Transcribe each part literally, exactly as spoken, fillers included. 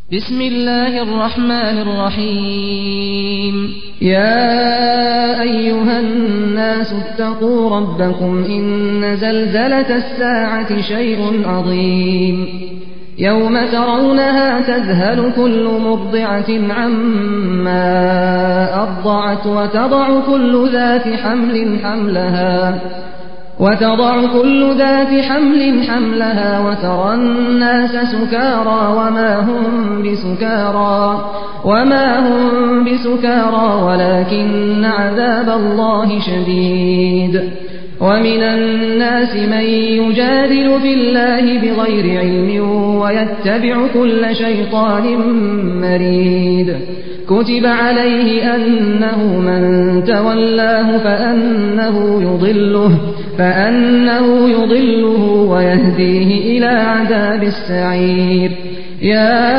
بسم الله الرحمن الرحيم يا أيها الناس اتقوا ربكم إن زلزلة الساعة شيء عظيم يوم ترونها تذهل كل مرضعة عما أرضعت وتضع كل ذات حمل حملها وتضع كل ذات حمل حملها وترى الناس سكارى وما هم بسكارى وما هم بسكارى ولكن عذاب الله شديد ومن الناس من يجادل في الله بغير علم ويتبع كل شيطان مريد كتب عليه أنه من تولاه فأنه يضله فأنه يضله ويهديه إلى عذاب السعير يا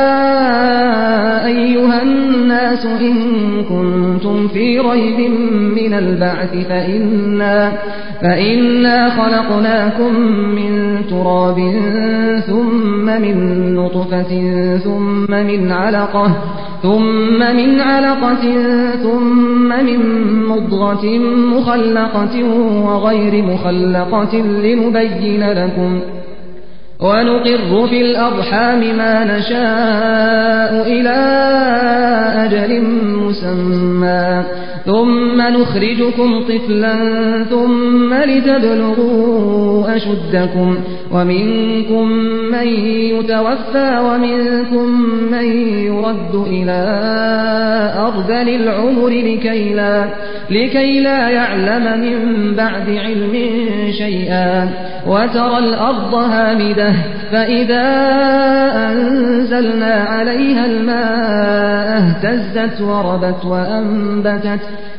أيها الناس إن كنتم في ريب من البعث فإنا, فإنا خلقناكم من تراب ثم من نطفة ثم من علقة ثم من علقة ثم من مضغة مخلقة وغير مخلقة لنبين لكم ونقر في الأرحام ما نشاء إلى أجل مسمى ثم نخرجكم طفلا ثم لتبلغوا أشدكم ومنكم من يتوفى ومنكم من يرد إلى أرذل العمر لكي لا, لكي لا يعلم من بعد علم شيئا وترى الأرض هامدة فإذا أنزلنا عليها الماء اهتزت وربت وأنبتت,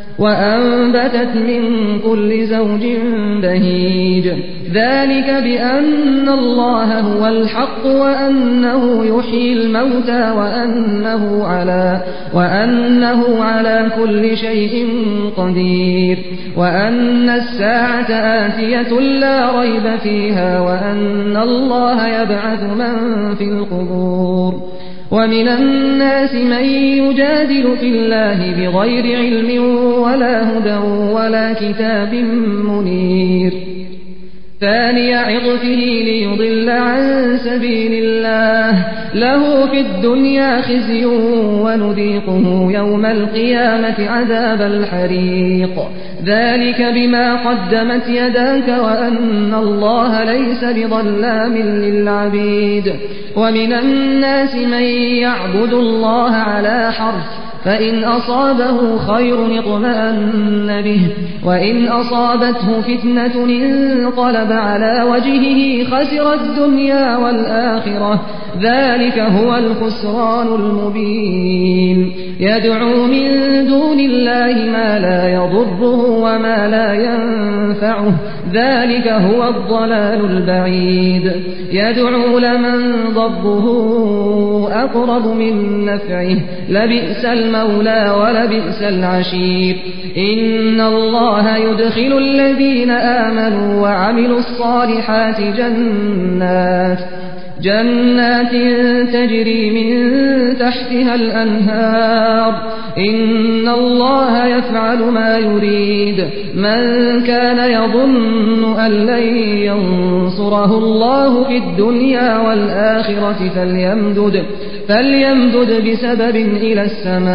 وأنبتت من كل زوج بهيج ذلك بأن الله هو الحق وأنه يحيي الموتى وأنه على, وأنه على كل شيء قدير وأن الساعة آتية لا ريب فيها وأن الله يبعث من في القبور ومن الناس من يجادل في الله بغير علم ولا هدى ولا كتاب منير ثاني عطفه ليضل عن سبيل الله له في الدنيا خزي ونذيقه يوم القيامة عذاب الحريق ذلك بما قدمت يداك وأن الله ليس بظلام للعبيد ومن الناس من يعبد الله على حرف فإن أصابه خير اطمأن به وإن أصابته فتنة انقلب على وجهه خسر الدنيا والآخرة ذلك هو الخسران المبين يدعو من دون الله ما لا يضره وما لا ينفعه ذلك هو الضلال البعيد يدعو لمن ضره أقرب من نفعه لبئس المولى ولبئس العشير إن الله يدخل الذين آمنوا وعملوا الصالحات جنات جنات تجري من تحتها الأنهار إن الله يفعل ما يريد من كان يظن أن لن ينصره الله في الدنيا والآخرة فليمدد, فليمدد بسبب إلى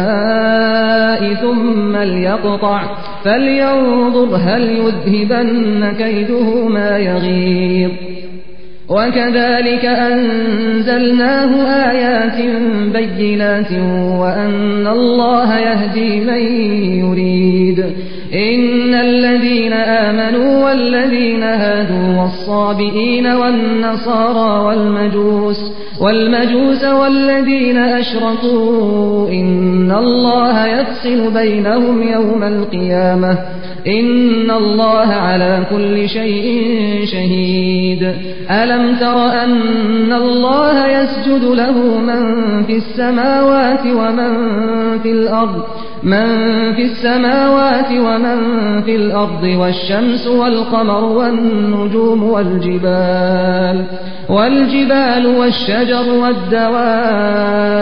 السماء ثم ليقطع فلينظر هل يذهبن كيده ما يغيظ وكذلك أنزلناه آيات بينات وأن الله يهدي من يريد إن الذين آمنوا والذين هادوا والصابئين والنصارى والمجوس والمجوس والذين أشركوا إن الله يفصل بينهم يوم القيامة إن الله على كل شيء شهيد ألم تر أن الله يسجد له من في السماوات ومن في الأرض من في السماوات ومن في الأرض والشمس والقمر والنجوم والجبال والجبال والشجر والدواب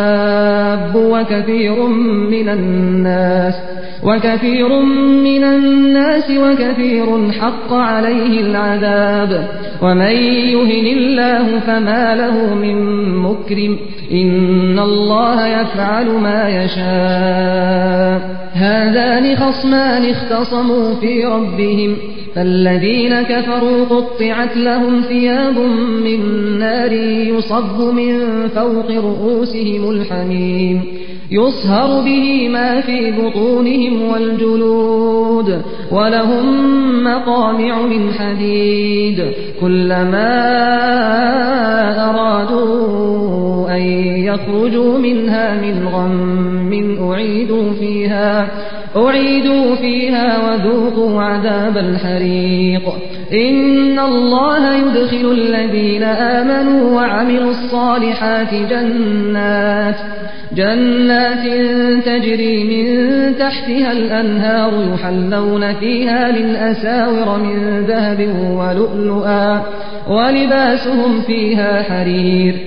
وكثير من الناس وكثير من الناس وكثير حق عليه العذاب ومن يهن الله فما له من مكرم إن الله يفعل ما يشاء هذان خصمان اختصموا في ربهم فالذين كفروا قطعت لهم ثياب من نار يصب من فوق رؤوسهم الحميم يصهر به ما في بطونهم والجلود ولهم مقامع من حديد كلما أرادوا أن يخرجوا منها من غم أعيدوا فيها أعيدوا فيها وذوقوا عذاب الحريق إن الله يدخل الذين آمنوا وعملوا الصالحات جنات جنات تجري من تحتها الأنهار يحلون فيها من أساور من ذهب ولؤلؤا ولباسهم فيها حرير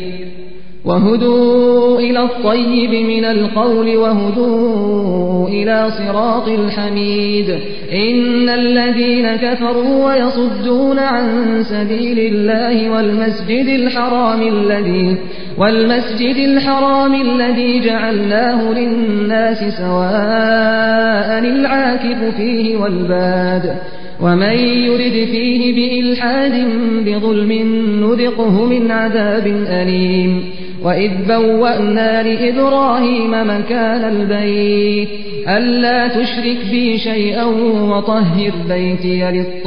وهدوا إلى الطيب من القول وهدوا إلى صراط الحميد إن الذين كفروا ويصدون عن سبيل الله والمسجد الحرام الذي والمسجد الحرام الذي جعلناه للناس سواء العاكف فيه والباد ومن يرد فيه بإلحاد بظلم نذقه من عذاب أليم وإذ بوأنا لإبراهيم مكان البيت ألا تشرك بي شيئا وطهر بيتي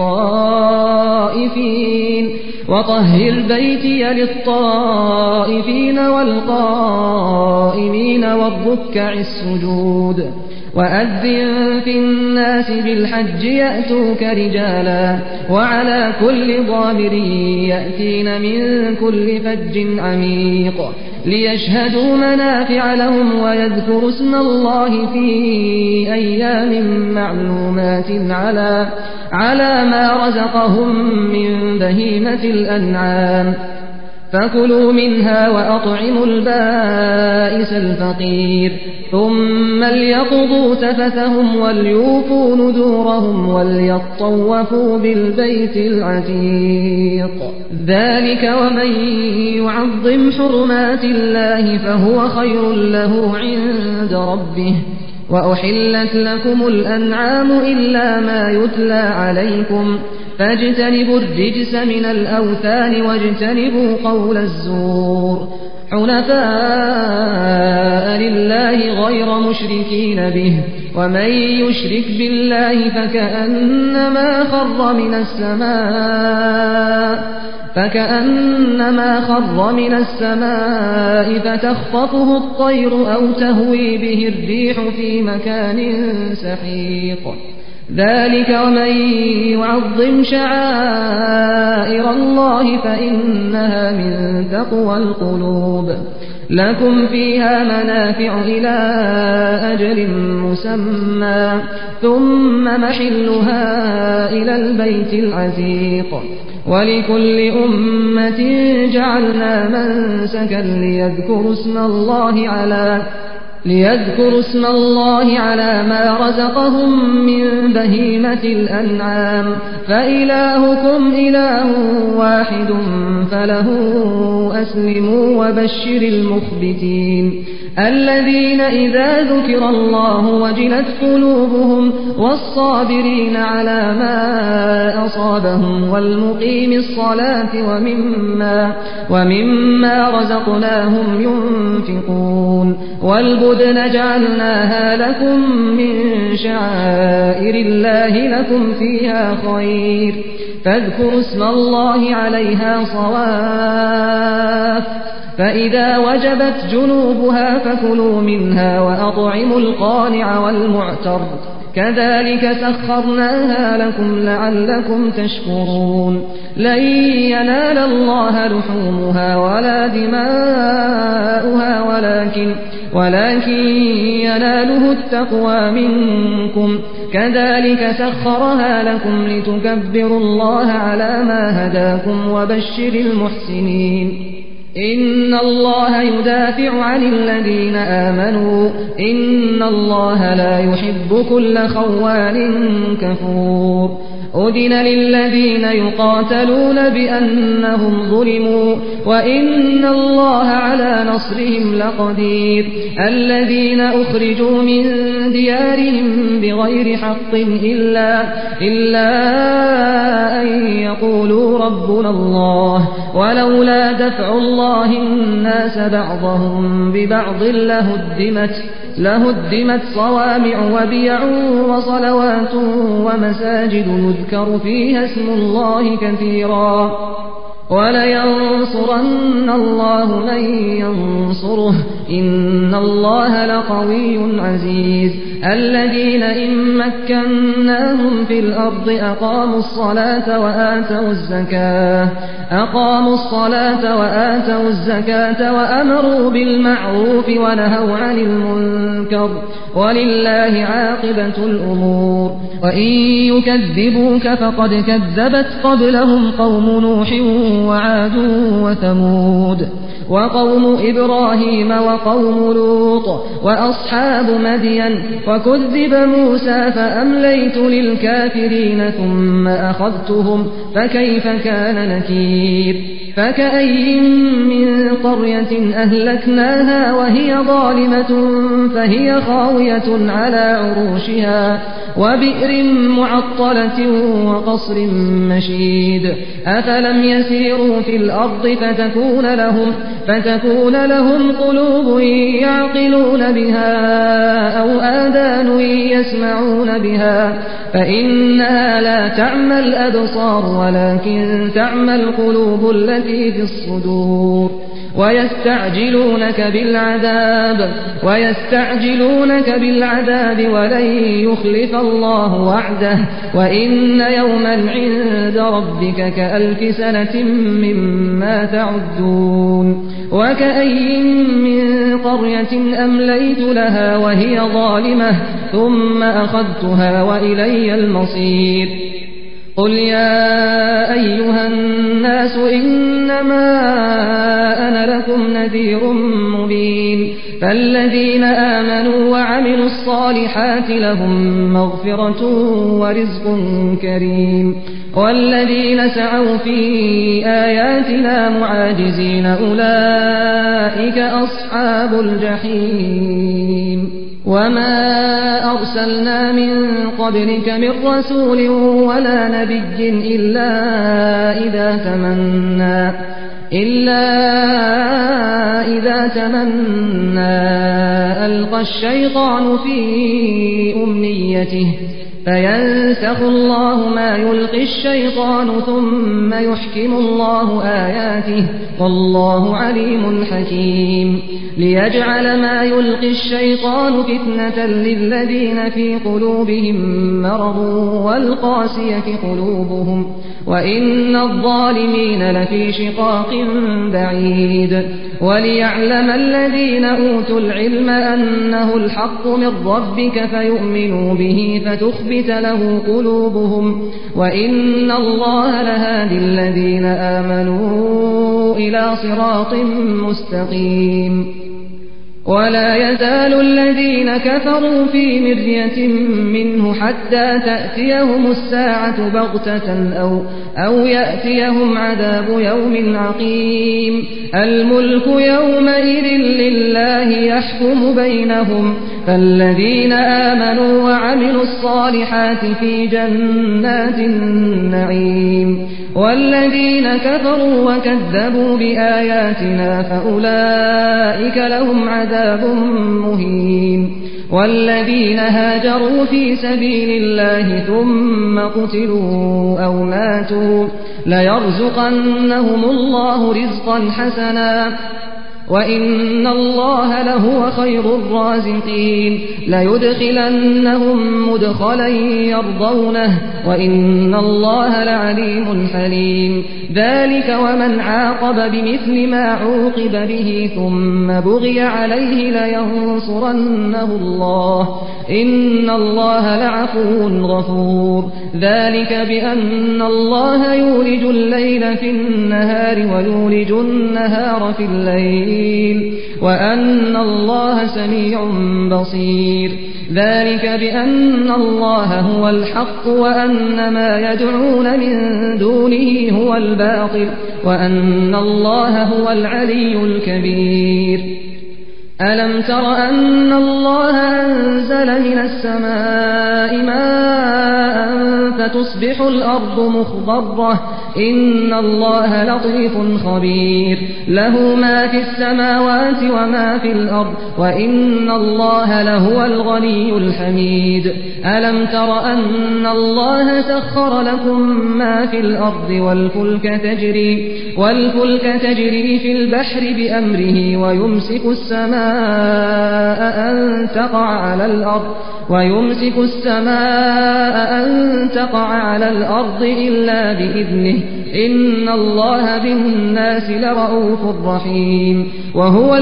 للطائفين وطهر بيتي للطائفين والقائمين والركع السجود وأذن في الناس بالحج يأتوك رجالا وعلى كل ضامر يأتين من كل فج عميق ليشهدوا منافع لهم ويذكروا اسم الله في أيام معلومات على على ما رزقهم من بهيمة الأنعام فكلوا منها وأطعموا البائس الفقير ثم ليقضوا تفثهم وليوفوا نذورهم وليطوفوا بالبيت العتيق ذلك ومن يعظم حرمات الله فهو خير له عند ربه وأحلت لكم الأنعام إلا ما يتلى عليكم فاجتنبوا الرجس من الأوثان واجتنبوا قول الزور حنفاء لله غير مشركين به ومن يشرك بالله فكأنما خر من السماء فكأنما خر من السماء فتخطفه الطير أو تهوي به الريح في مكان سحيق ذلك ومن يعظم شعائر الله فإنها من تقوى القلوب لكم فيها منافع إلى أجل مسمى ثم محلها إلى البيت العتيق ولكل أمة جعلنا منسكا ليذكروا اسم الله على ليذكروا اسم الله على ما رزقهم من بهيمة الأنعام فإلهكم إله واحد فله أسلموا وبشر المخبتين الذين إذا ذكر الله وجلت قلوبهم والصابرين على ما أصابهم والمقيم الصلاة ومما, ومما رزقناهم ينفقون والبدن جعلناها لكم من شعائر الله لكم فيها خير فاذكروا اسم الله عليها صواف فإذا وجبت جنوبها فكلوا منها وأطعموا القانع والمعتر كذلك سخرناها لكم لعلكم تشكرون لن ينال الله لحومها ولا دماؤها ولكن ولكن يناله التقوى منكم كذلك سخرها لكم لتكبروا الله على ما هداكم وبشر المحسنين إن الله يدافع عن الذين آمنوا إن الله لا يحب كل خوان كفور أذن للذين يقاتلون بأنهم ظلموا وإن الله على نصرهم لقدير الذين أخرجوا من ديارهم بغير حق إلا, إلا أن يقولوا ربنا الله ولولا دفع الله الناس بعضهم ببعض لهدمت لهدمت صوامع وبيع وصلوات ومساجد يذكر فيها اسم الله كثيرا ولينصرن الله من ينصره إن الله لقوي عزيز الذين إن مكناهم في الأرض أقاموا الصلاة وآتوا الزكاة أقاموا الصلاة وآتوا الزكاة وأمروا بالمعروف ونهوا عن المنكر ولله عاقبة الأمور وإن يكذبوك فقد كذبت قبلهم قوم نوح وعاد وثمود وقوم إبراهيم وقوم لوط وأصحاب مدين وكذب موسى فأمليت للكافرين ثم أخذتهم فكيف كان نكير فكأي من قرية أهلكناها وهي ظالمة فهي خاوية على عروشها وبئر معطلة وقصر مشيد أفلم يسيروا في الأرض فتكون لهم, فتكون لهم قلوب يعقلون بها أو آذان يسمعون بها فإنها لا تعمى الأبصار ولكن تعمى القلوب التي في الصدور ويستعجلونك بالعذاب ويستعجلونك بالعذاب ولن يخلف الله وعده وإن يوما عند ربك كألف سنة مما تعدون وكأي من قرية أمليت لها وهي ظالمة ثم أخذتها وإلي المصير قل يا أيها الناس إنما أنا لكم نذير مبين فالذين آمنوا وعملوا الصالحات لهم مغفرة ورزق كريم والذين سعوا في آياتنا معاجزين أولئك أصحاب الجحيم وما أرسلنا من قبلك من رسول ولا نبي إلا إذا تمنى إلا إذا تمنى ألقى الشيطان في أمنيته فينسخ الله ما يلقي الشيطان ثم يحكم الله آياته والله عليم حكيم ليجعل ما يلقي الشيطان فتنة للذين في قلوبهم مرض والقاسية قلوبهم وإن الظالمين لفي شقاق بعيد وليعلم الذين أوتوا العلم أنه الحق من ربك فيؤمنوا به فتخبت له قلوبهم وإن الله لهادي الذين آمنوا إلى صراط مستقيم ولا يزال الذين كفروا في مرية منه حتى تأتيهم الساعة بغتة أو, أو يأتيهم عذاب يوم عقيم الملك يومئذ لله يحكم بينهم فالذين آمنوا وعملوا الصالحات في جنات النعيم والذين كفروا وكذبوا بآياتنا فأولئك لهم عذاب مهين والذين هاجروا في سبيل الله ثم قتلوا أو ماتوا ليرزقنهم الله رزقا حسنا وإن الله لهو خير الرازقين ليدخلنهم مدخلا يرضونه وإن الله لعليم حليم ذلك ومن عاقب بمثل ما عوقب به ثم بغي عليه لينصرنه الله إن الله لعفو غفور ذلك بأن الله يولج الليل في النهار ويولج النهار في الليل وأن الله سميع بصير ذلك بأن الله هو الحق وأن ما يدعون من دونه هو الباطل وأن الله هو العلي الكبير ألم تر أن الله أنزل من السماء ماء فتصبح الأرض مخضرة إن الله لطيف خبير له ما في السماوات وما في الأرض وإن الله لهو الغني الحميد ألم تر أن الله سخر لكم ما في الأرض والفلك تجري, والفلك تجري في البحر بأمره ويمسك السماء أن تقع على الأرض ويمسك السماء أن تقع على الأرض إلا بإذنه إن الله بالناس لرؤوف رحيم وهو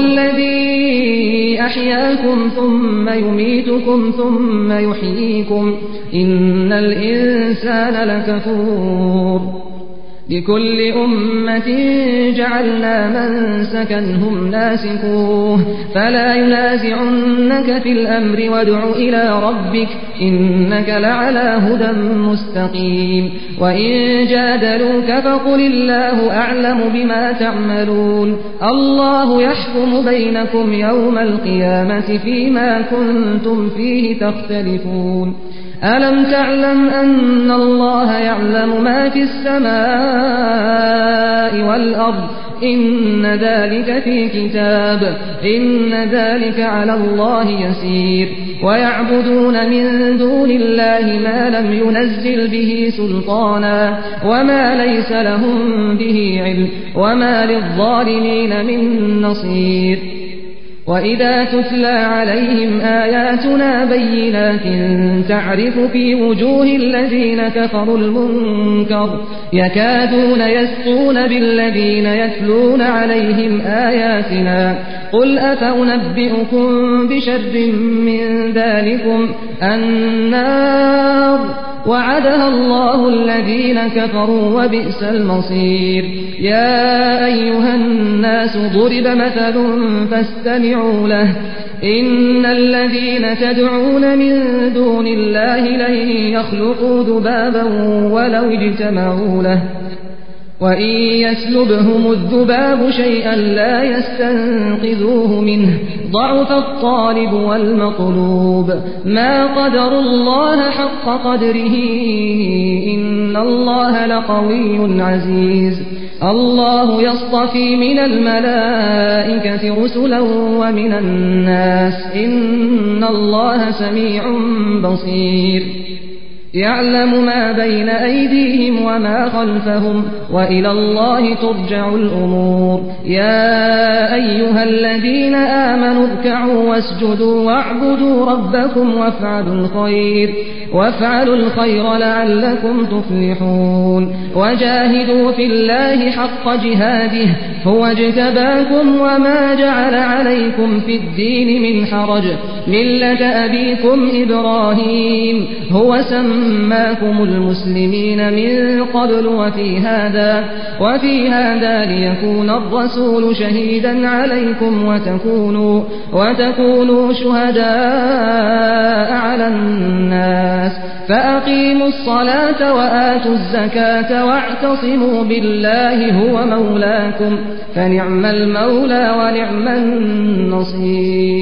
الذي أحياكم ثم يميتكم ثم يحييكم إن الإنسان لكفور لكل أمة جعلنا منسكا هم ناسكوه فلا ينازعنك في الأمر وادع إلى ربك إنك لعلى هدى مستقيم وإن جادلوك فقل الله أعلم بما تعملون الله يحكم بينكم يوم القيامة فيما كنتم فيه تختلفون ألم تعلم أن الله يعلم ما في السماء والأرض إن ذلك في كتاب إن ذلك على الله يسير ويعبدون من دون الله ما لم ينزل به سلطانا وما ليس لهم به علم وما للظالمين من نصير وإذا تتلى عليهم آياتنا بينات تعرف في وجوه الذين كفروا المنكر يكادون يسقون بالذين يتلون عليهم آياتنا قل أفأنبئكم بشر من ذلكم النار وعدها الله الذين كفروا وبئس المصير يا أيها الناس ضرب مثل فاستمعوا له إن الذين تدعون من دون الله لن يخلقوا ذبابا ولو اجتمعوا له وإن يسلبهم الذباب شيئا لا يستنقذوه منه ضعف الطالب والمطلوب ما قدر الله حق قدره إن الله لقوي عزيز الله يصطفي من الملائكة رسلا ومن الناس إن الله سميع بصير يعلم ما بين أيديهم وما خلفهم وإلى الله ترجع الأمور يا أيها الذين آمنوا اركعوا واسجدوا واعبدوا ربكم وافعلوا الخير وافعلوا الخير لعلكم تفلحون وجاهدوا في الله حق جهاده هو اجتباكم وما جعل عليكم في الدين من حرج ملة أبيكم إبراهيم هو سماكم المسلمين من قبل وفي هذا وفي هذا ليكون الرسول شهيدا عليكم وتكونوا وتكونوا شهداء على الناس فأقيموا الصلاة وآتوا الزكاة واعتصموا بالله هو مولاكم فنعم المولى ونعم النصير